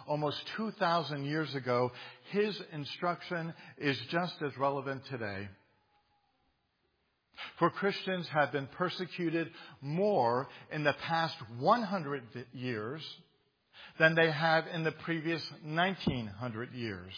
almost 2,000 years ago, his instruction is just as relevant today. For Christians have been persecuted more in the past 100 years than they have in the previous 1900 years.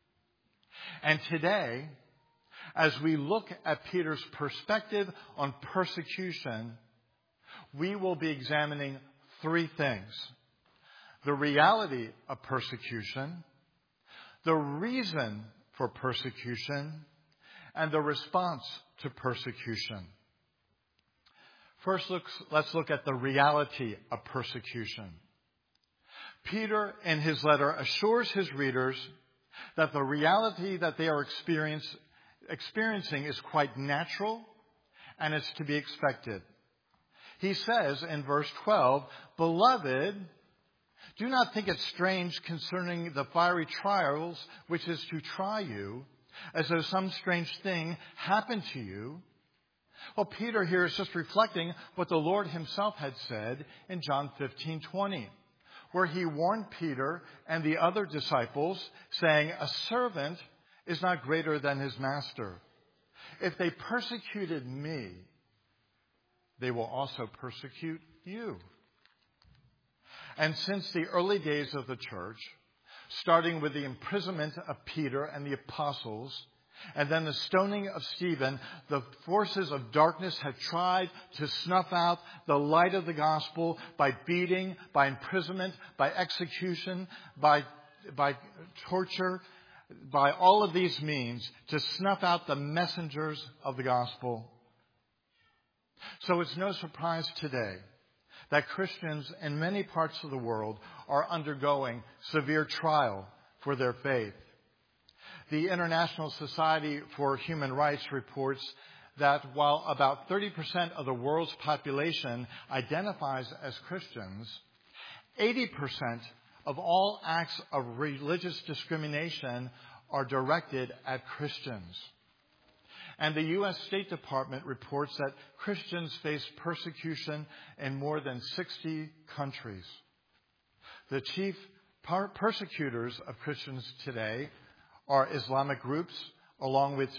And today, as we look at Peter's perspective on persecution, we will be examining three things: the reality of persecution, the reason for persecution, and the response to persecution. First, let's look at the reality of persecution. Peter, in his letter, assures his readers that the reality that they are experiencing is quite natural and is to be expected. He says in verse 12, "Beloved, do not think it strange concerning the fiery trials which is to try you, as though some strange thing happened to you." Well, Peter here is just reflecting what the Lord himself had said in John 15:20, where he warned Peter and the other disciples, saying, "A servant is not greater than his master. If they persecuted me, they will also persecute you." And since the early days of the church, starting with the imprisonment of Peter and the apostles, and then the stoning of Stephen, the forces of darkness have tried to snuff out the light of the gospel by beating, by imprisonment, by execution, by torture, by all of these means to snuff out the messengers of the gospel. So it's no surprise today that Christians in many parts of the world are undergoing severe trial for their faith. The International Society for Human Rights reports that while about 30% of the world's population identifies as Christians, 80% of all acts of religious discrimination are directed at Christians. And the U.S. State Department reports that Christians face persecution in more than 60 countries. The chief persecutors of Christians today are Islamic groups, along with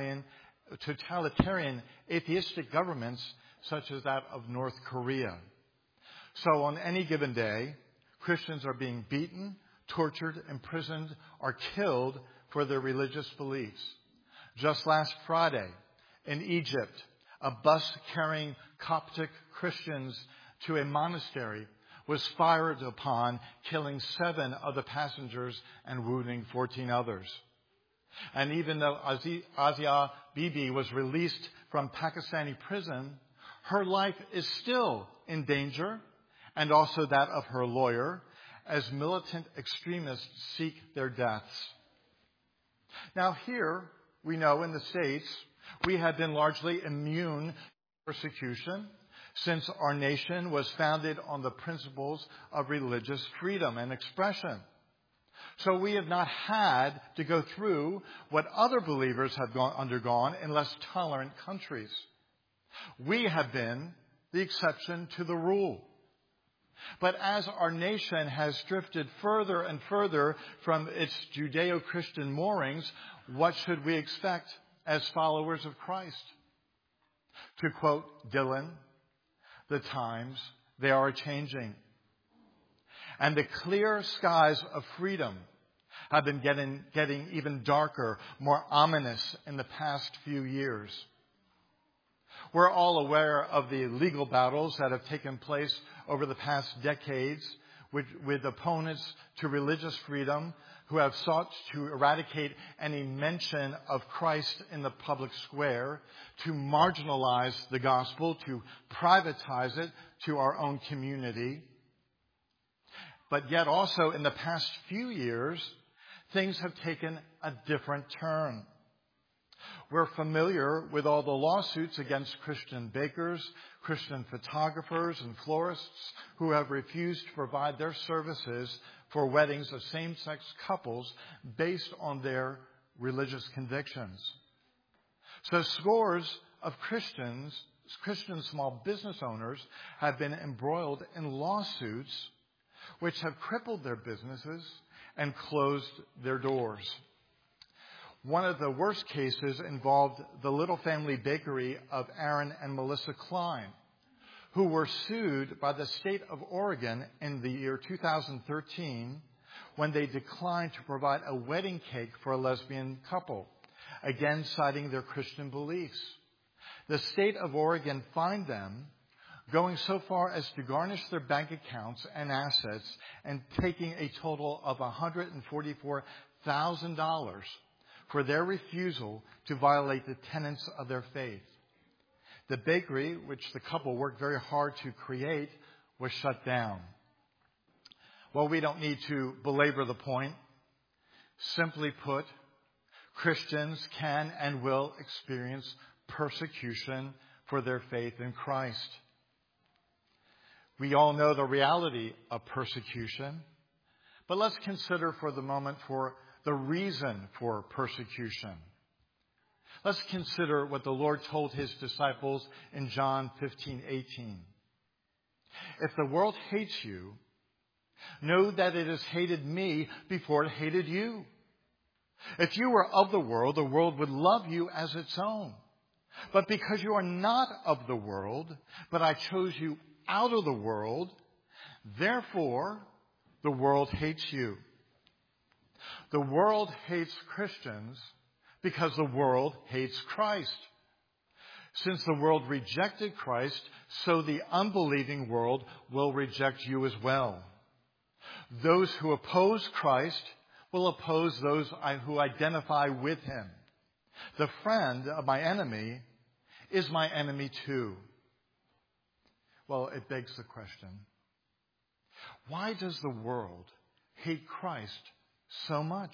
totalitarian atheistic governments such as that of North Korea. So on any given day, Christians are being beaten, tortured, imprisoned, or killed for their religious beliefs. Just last Friday, in Egypt, a bus carrying Coptic Christians to a monastery was fired upon, killing 7 of the passengers and wounding 14 others. And even though Asia Bibi was released from Pakistani prison, her life is still in danger, and also that of her lawyer, as militant extremists seek their deaths. Now here, we know in the States, we have been largely immune to persecution since our nation was founded on the principles of religious freedom and expression. So we have not had to go through what other believers have undergone in less tolerant countries. We have been the exception to the rule. But as our nation has drifted further and further from its Judeo-Christian moorings, what should we expect as followers of Christ? To quote Dylan, "The times, they are changing. And the clear skies of freedom have been getting even darker, more ominous in the past few years." We're all aware of the legal battles that have taken place over the past decades with opponents to religious freedom who have sought to eradicate any mention of Christ in the public square, to marginalize the gospel, to privatize it to our own community. But yet also in the past few years, things have taken a different turn. We're familiar with all the lawsuits against Christian bakers, Christian photographers, and florists who have refused to provide their services for weddings of same-sex couples based on their religious convictions. So scores of Christian small business owners have been embroiled in lawsuits which have crippled their businesses and closed their doors. One of the worst cases involved the Little Family Bakery of Aaron and Melissa Klein, who were sued by the state of Oregon in the year 2013 when they declined to provide a wedding cake for a lesbian couple, again citing their Christian beliefs. The state of Oregon fined them, going so far as to garnish their bank accounts and assets and taking a total of $144,000 for their refusal to violate the tenets of their faith. The bakery, which the couple worked very hard to create, was shut down. Well, we don't need to belabor the point. Simply put, Christians can and will experience persecution for their faith in Christ. We all know the reality of persecution, but let's consider for the moment for the reason for persecution. Let's consider what the Lord told his disciples in John 15:18. If the world hates you, know that it has hated me before it hated you. If you were of the world would love you as its own. But because you are not of the world, but I chose you out of the world, therefore the world hates you. The world hates Christians because the world hates Christ. Since the world rejected Christ, so the unbelieving world will reject you as well. Those who oppose Christ will oppose those who identify with him. The friend of my enemy is my enemy too. Well, it begs the question, why does the world hate Christ so much?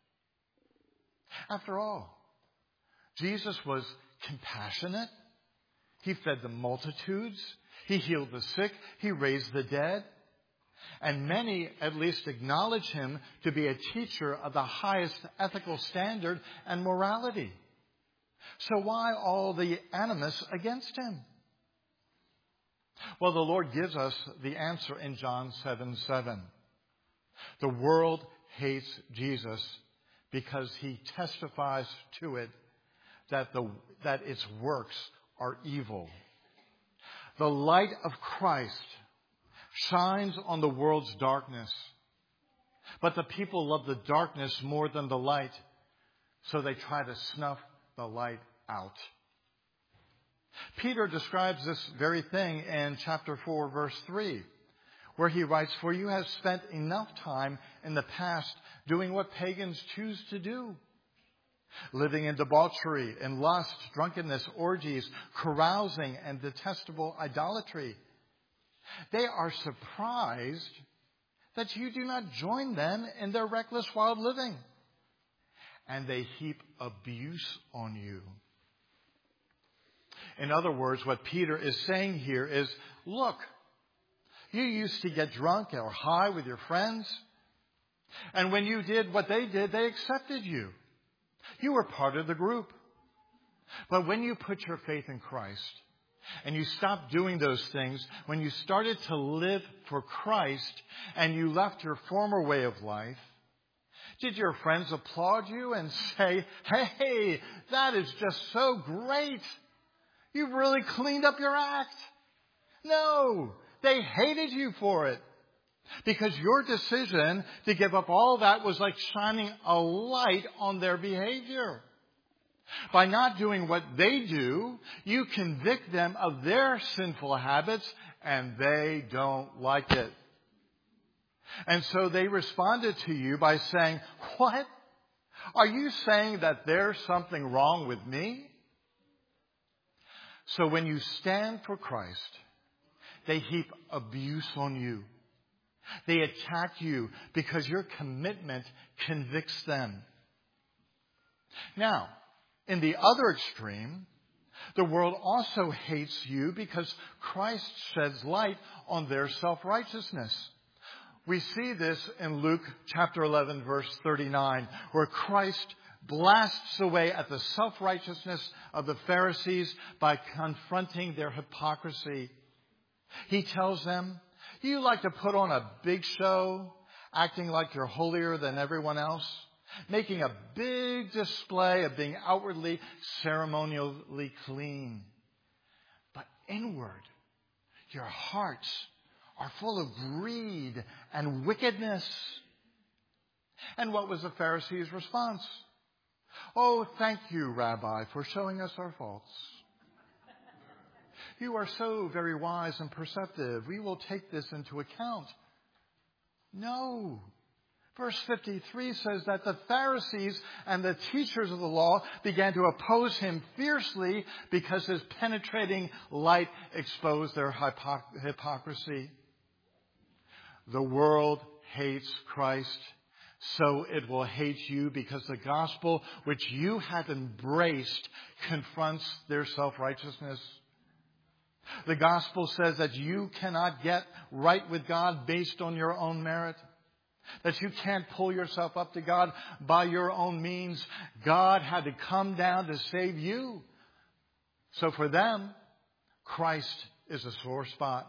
After all, Jesus was compassionate. He fed the multitudes. He healed the sick. He raised the dead. And many at least acknowledge him to be a teacher of the highest ethical standard and morality. So why all the animus against him? Well, the Lord gives us the answer in John 7:7. The world hates Jesus because he testifies to it that its works are evil. The light of Christ shines on the world's darkness, but the people love the darkness more than the light, so they try to snuff the light out. Peter describes this very thing in chapter 4, verse 3, where he writes, "For you have spent enough time in the past doing what pagans choose to do, living in debauchery, in lust, drunkenness, orgies, carousing, and detestable idolatry. They are surprised that you do not join them in their reckless wild living, and they heap abuse on you." In other words, what Peter is saying here is, look, you used to get drunk or high with your friends, and when you did what they did, they accepted you. You were part of the group. But when you put your faith in Christ and you stopped doing those things, when you started to live for Christ and you left your former way of life, did your friends applaud you and say, "Hey, that is just so great. You've really cleaned up your act"? No, they hated you for it. Because your decision to give up all that was like shining a light on their behavior. By not doing what they do, you convict them of their sinful habits, and they don't like it. And so they responded to you by saying, "What? Are you saying that there's something wrong with me?" So when you stand for Christ, they heap abuse on you. They attack you because your commitment convicts them. Now, in the other extreme, the world also hates you because Christ sheds light on their self-righteousness. We see this in Luke chapter 11, verse 39, where Christ blasts away at the self-righteousness of the Pharisees by confronting their hypocrisy. He tells them, You like to put on a big show, acting like you're holier than everyone else, making a big display of being outwardly, ceremonially clean. But inward, your hearts are full of greed and wickedness. And what was the Pharisees' response? Oh, thank you, Rabbi, for showing us our faults. You are so very wise and perceptive. We will take this into account. No. Verse 53 says that the Pharisees and the teachers of the law began to oppose him fiercely because his penetrating light exposed their hypocrisy. The world hates Christ, so it will hate you because the gospel which you have embraced confronts their self-righteousness. The gospel says that you cannot get right with God based on your own merit, that you can't pull yourself up to God by your own means. God had to come down to save you. So for them, Christ is a sore spot.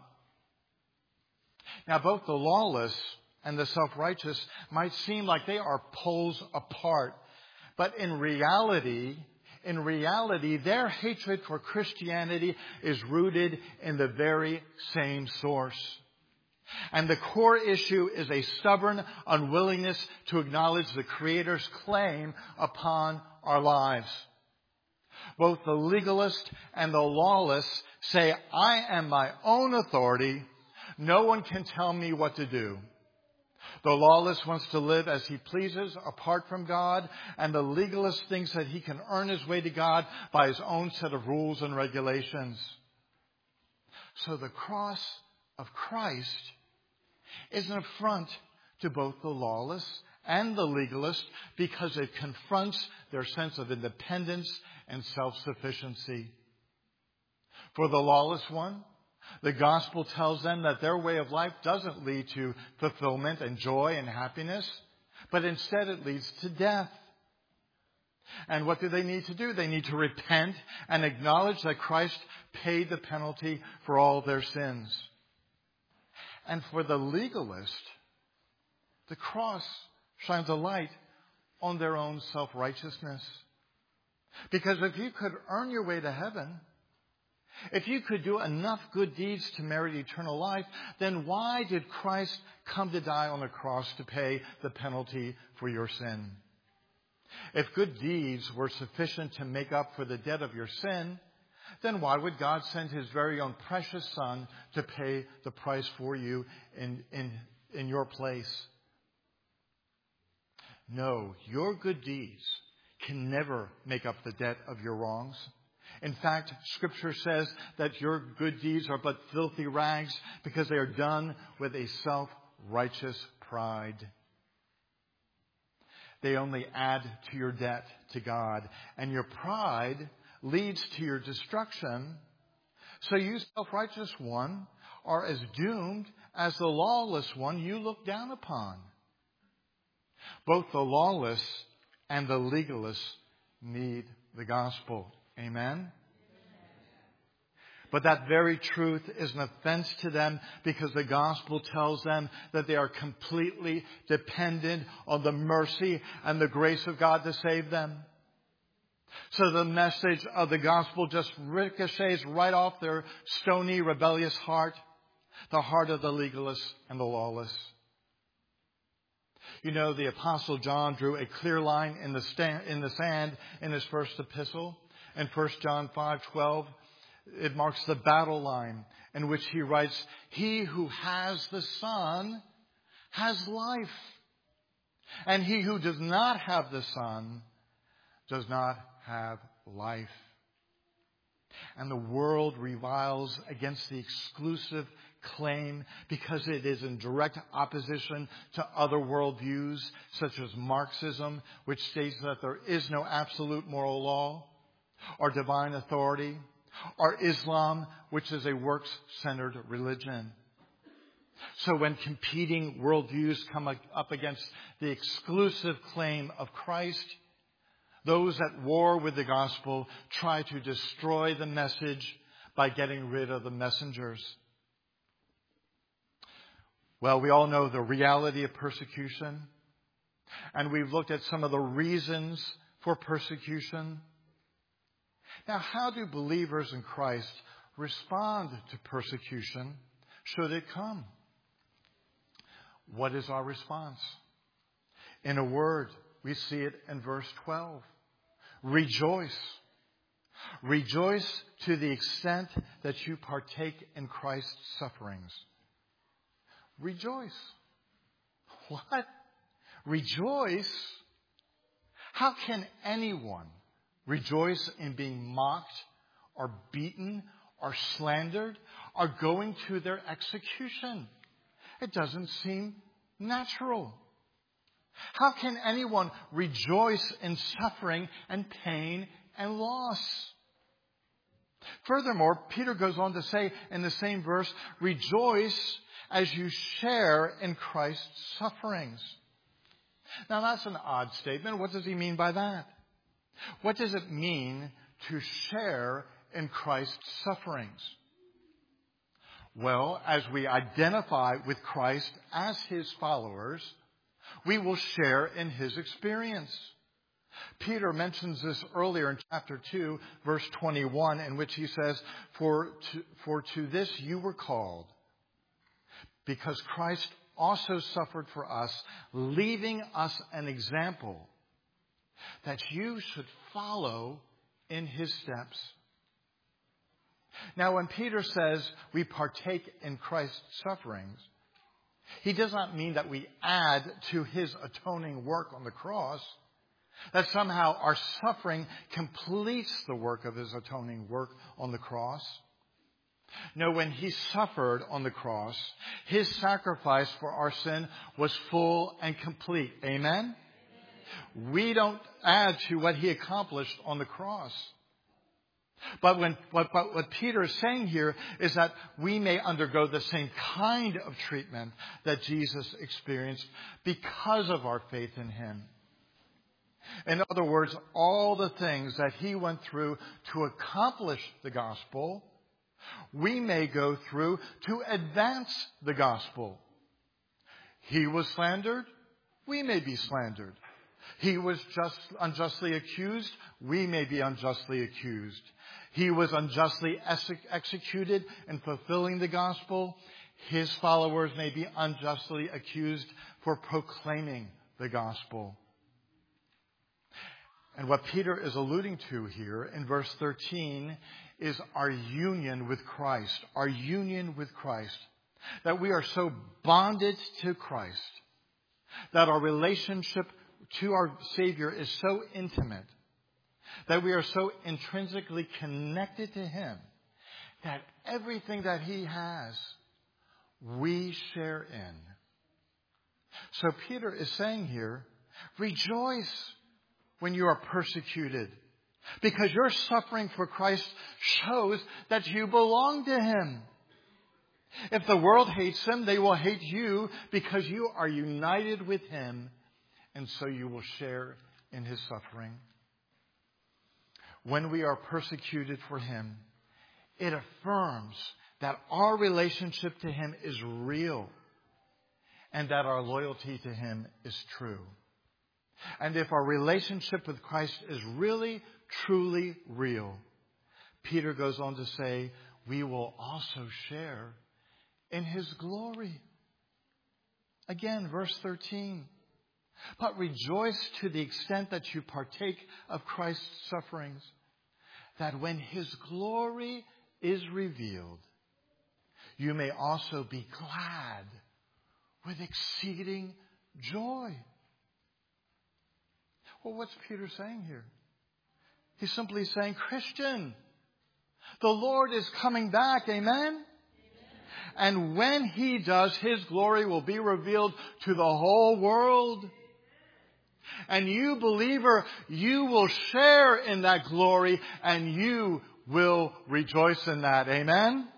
Now, both the lawless and the self-righteous might seem like they are poles apart. But in reality, their hatred for Christianity is rooted in the very same source. And the core issue is a stubborn unwillingness to acknowledge the Creator's claim upon our lives. Both the legalist and the lawless say, I am my own authority. No one can tell me what to do. The lawless wants to live as he pleases apart from God, and the legalist thinks that he can earn his way to God by his own set of rules and regulations. So the cross of Christ is an affront to both the lawless and the legalist because it confronts their sense of independence and self-sufficiency. For the lawless one, the gospel tells them that their way of life doesn't lead to fulfillment and joy and happiness, but instead it leads to death. And what do they need to do? They need to repent and acknowledge that Christ paid the penalty for all their sins. And for the legalist, the cross shines a light on their own self-righteousness. Because if you could earn your way to heaven, if you could do enough good deeds to merit eternal life, then why did Christ come to die on the cross to pay the penalty for your sin? If good deeds were sufficient to make up for the debt of your sin, then why would God send his very own precious Son to pay the price for you in your place? No, your good deeds can never make up the debt of your wrongs. In fact, Scripture says that your good deeds are but filthy rags because they are done with a self-righteous pride. They only add to your debt to God, and your pride leads to your destruction. So you, self-righteous one, are as doomed as the lawless one you look down upon. Both the lawless and the legalist need the gospel. Amen? But that very truth is an offense to them because the gospel tells them that they are completely dependent on the mercy and the grace of God to save them. So the message of the gospel just ricochets right off their stony, rebellious heart, the heart of the legalist and the lawless. You know, the Apostle John drew a clear line in the sand in his first epistle. In 1 John 5:12, it marks the battle line in which he writes, "He who has the Son has life, and he who does not have the Son does not have life." And the world reviles against the exclusive claim because it is in direct opposition to other worldviews, such as Marxism, which states that there is no absolute moral law or divine authority, or Islam, which is a works-centered religion. So when competing worldviews come up against the exclusive claim of Christ, those at war with the gospel try to destroy the message by getting rid of the messengers. Well, we all know the reality of persecution. And we've looked at some of the reasons for persecution. Now, how do believers in Christ respond to persecution should it come? What is our response? In a word, we see it in verse 12. Rejoice. Rejoice to the extent that you partake in Christ's sufferings. Rejoice. What? Rejoice? How can anyone rejoice in being mocked or beaten or slandered or going to their execution? It doesn't seem natural. How can anyone rejoice in suffering and pain and loss? Furthermore, Peter goes on to say in the same verse, rejoice as you share in Christ's sufferings. Now that's an odd statement. What does he mean by that? What does it mean to share in Christ's sufferings? Well, as we identify with Christ as his followers, we will share in his experience. Peter mentions this earlier in chapter 2, verse 21, in which he says, For to this you were called, because Christ also suffered for us, leaving us an example that you should follow in his steps. Now, when Peter says we partake in Christ's sufferings, he does not mean that we add to his atoning work on the cross, that somehow our suffering completes the work of his atoning work on the cross. No, when he suffered on the cross, his sacrifice for our sin was full and complete. Amen? We don't add to what he accomplished on the cross. But what Peter is saying here is that we may undergo the same kind of treatment that Jesus experienced because of our faith in him. In other words, all the things that he went through to accomplish the gospel, we may go through to advance the gospel. He was slandered, we may be slandered. He was unjustly accused, we may be unjustly accused. He was unjustly executed in fulfilling the gospel. His followers may be unjustly accused for proclaiming the gospel. And what Peter is alluding to here in verse 13 is our union with Christ. Our union with Christ. That we are so bonded to Christ. That our relationship to our Savior is so intimate. That we are so intrinsically connected to him. That everything that he has, we share in. So Peter is saying here, rejoice when you are persecuted, because your suffering for Christ shows that you belong to him. If the world hates him, they will hate you because you are united with him, and so you will share in his suffering. When we are persecuted for him, it affirms that our relationship to him is real and that our loyalty to him is true. And if our relationship with Christ is really, truly real, Peter goes on to say, we will also share in his glory. Again, verse 13. But rejoice to the extent that you partake of Christ's sufferings, that when his glory is revealed, you may also be glad with exceeding joy. Well, what's Peter saying here? He's simply saying, Christian, the Lord is coming back. Amen? And when he does, his glory will be revealed to the whole world. And you, believer, you will share in that glory and you will rejoice in that. Amen?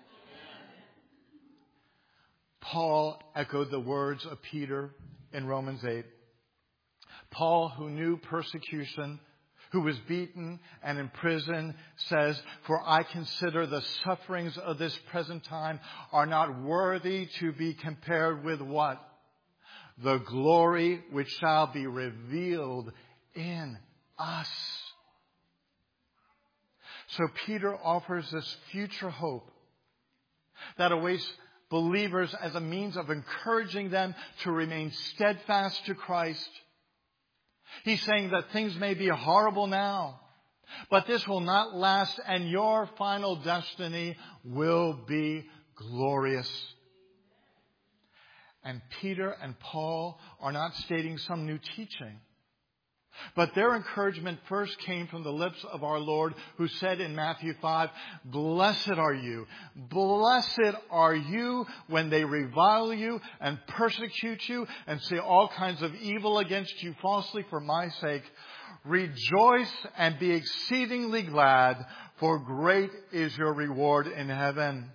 Paul echoed the words of Peter in Romans 8. Paul, who knew persecution, who was beaten and imprisoned, says, "For I consider the sufferings of this present time are not worthy to be compared with" what? "The glory which shall be revealed in us." So Peter offers this future hope that awaits believers as a means of encouraging them to remain steadfast to Christ. He's saying that things may be horrible now, but this will not last, and your final destiny will be glorious. And Peter and Paul are not stating some new teaching, but their encouragement first came from the lips of our Lord, who said in Matthew 5, blessed are you when they revile you and persecute you and say all kinds of evil against you falsely for my sake. Rejoice and be exceedingly glad, for great is your reward in heaven.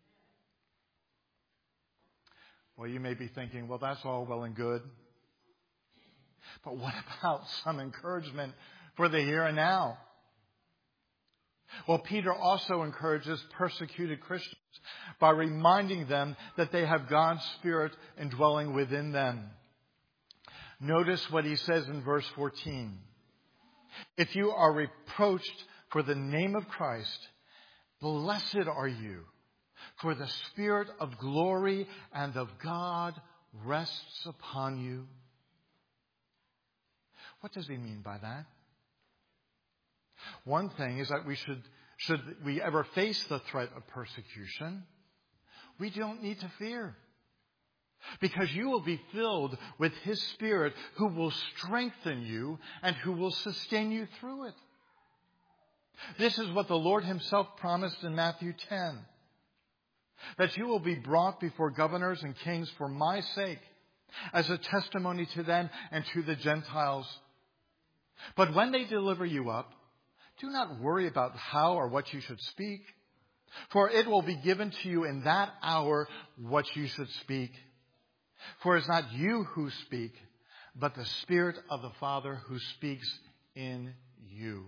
Well, you may be thinking, well, that's all well and good. But what about some encouragement for the here and now? Well, Peter also encourages persecuted Christians by reminding them that they have God's Spirit indwelling within them. Notice what he says in verse 14. If you are reproached for the name of Christ, blessed are you, for the Spirit of glory and of God rests upon you. What does he mean by that? One thing is that should we ever face the threat of persecution, we don't need to fear. Because you will be filled with His Spirit, who will strengthen you and who will sustain you through it. This is what the Lord Himself promised in Matthew 10. That you will be brought before governors and kings for my sake, as a testimony to them and to the Gentiles. But when they deliver you up, do not worry about how or what you should speak, for it will be given to you in that hour what you should speak. For it is not you who speak, but the Spirit of the Father who speaks in you.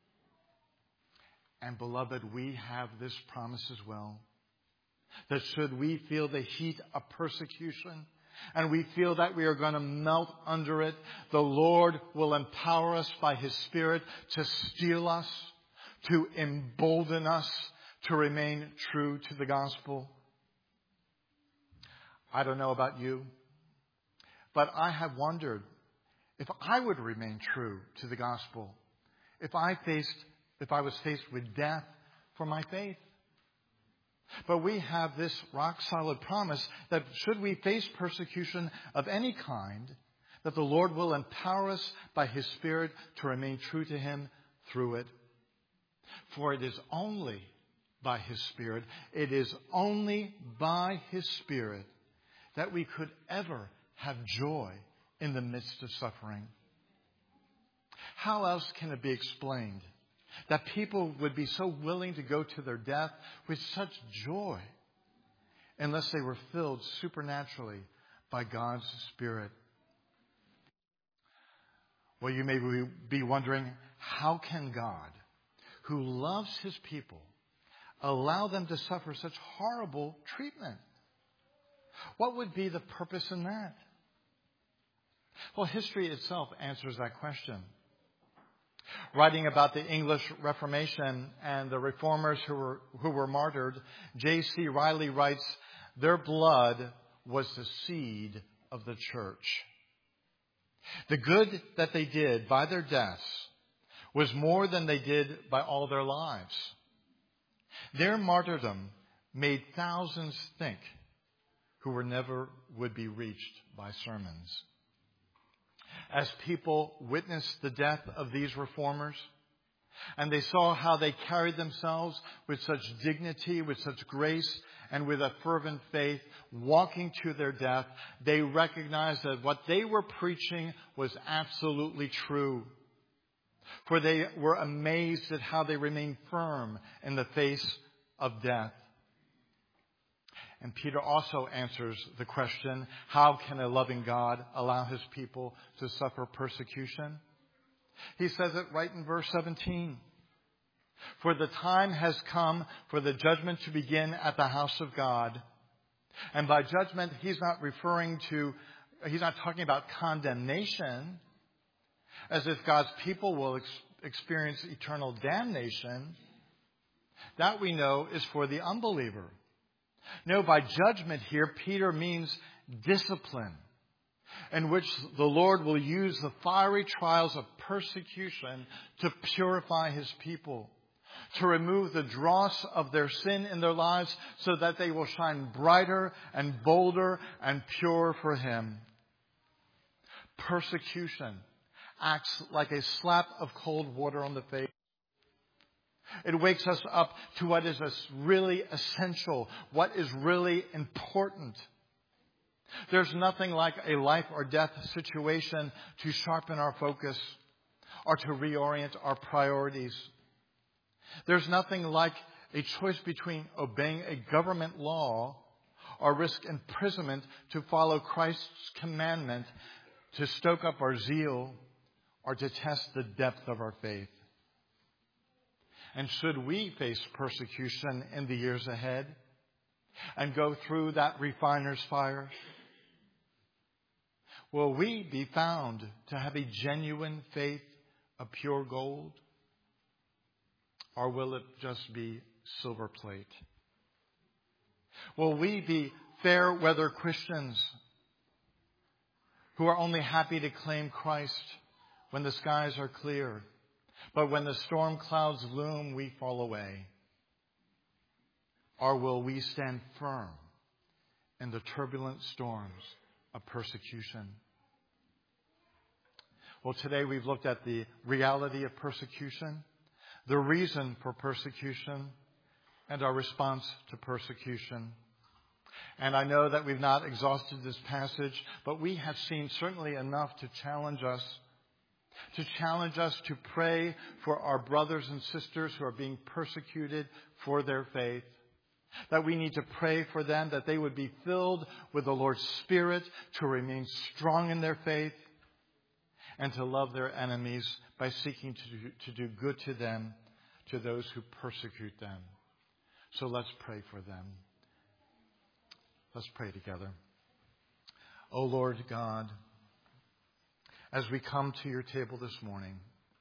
And beloved, we have this promise as well, that should we feel the heat of persecution, and we feel that we are going to melt under it, the Lord will empower us by His Spirit to steel us, to embolden us, to remain true to the gospel. I don't know about you, but I have wondered if I would remain true to the gospel if I was faced with death for my faith. But we have this rock-solid promise that should we face persecution of any kind, that the Lord will empower us by His Spirit to remain true to Him through it. For it is only by His Spirit, it is only by His Spirit that we could ever have joy in the midst of suffering. How else can it be explained that people would be so willing to go to their death with such joy unless they were filled supernaturally by God's Spirit? Well, you may be wondering, how can God, who loves His people, allow them to suffer such horrible treatment? What would be the purpose in that? Well, history itself answers that question. Writing about the English Reformation and the reformers who were martyred, J.C. Riley writes, their blood was the seed of the church. The good that they did by their deaths was more than they did by all their lives. Their martyrdom made thousands think who were never would be reached by sermons. As people witnessed the death of these reformers, and they saw how they carried themselves with such dignity, with such grace, and with a fervent faith, walking to their death, they recognized that what they were preaching was absolutely true. For they were amazed at how they remained firm in the face of death. And Peter also answers the question, how can a loving God allow His people to suffer persecution? He says it right in verse 17. For the time has come for the judgment to begin at the house of God. And by judgment, he's not talking about condemnation, as if God's people will experience eternal damnation. That we know is for the unbeliever. No, by judgment here, Peter means discipline, in which the Lord will use the fiery trials of persecution to purify his people, to remove the dross of their sin in their lives so that they will shine brighter and bolder and purer for him. Persecution acts like a slap of cold water on the face. It wakes us up to what is really essential, what is really important. There's nothing like a life or death situation to sharpen our focus or to reorient our priorities. There's nothing like a choice between obeying a government law or risk imprisonment to follow Christ's commandment, to stoke up our zeal, or to test the depth of our faith. And should we face persecution in the years ahead and go through that refiner's fire, will we be found to have a genuine faith of pure gold? Or will it just be silver plate? Will we be fair weather Christians who are only happy to claim Christ when the skies are clear, but when the storm clouds loom, we fall away? Or will we stand firm in the turbulent storms of persecution? Well, today we've looked at the reality of persecution, the reason for persecution, and our response to persecution. And I know that we've not exhausted this passage, but we have seen certainly enough to challenge us to pray for our brothers and sisters who are being persecuted for their faith. That we need to pray for them, that they would be filled with the Lord's Spirit, to remain strong in their faith, and to love their enemies by seeking to do good to them, to those who persecute them. So let's pray for them. Let's pray together. O Lord God, as we come to your table this morning,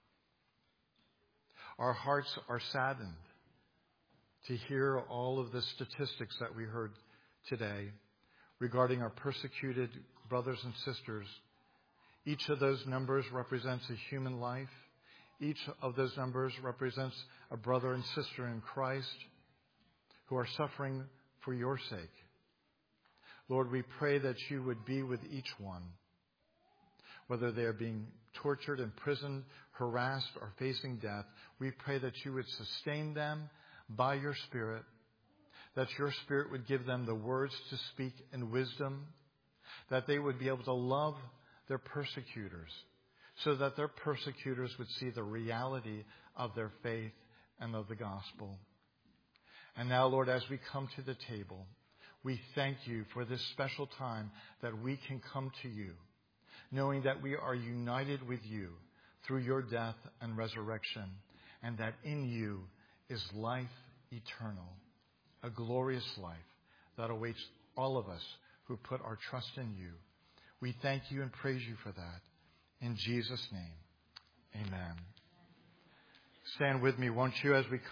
our hearts are saddened to hear all of the statistics that we heard today regarding our persecuted brothers and sisters. Each of those numbers represents a human life. Each of those numbers represents a brother and sister in Christ who are suffering for your sake. Lord, we pray that you would be with each one, whether they are being tortured, imprisoned, harassed, or facing death. We pray that you would sustain them by your Spirit, that your Spirit would give them the words to speak in wisdom, that they would be able to love their persecutors, so that their persecutors would see the reality of their faith and of the gospel. And now, Lord, as we come to the table, we thank you for this special time that we can come to you, knowing that we are united with you through your death and resurrection, and that in you is life eternal, a glorious life that awaits all of us who put our trust in you. We thank you and praise you for that. In Jesus' name, amen. Stand with me, won't you, as we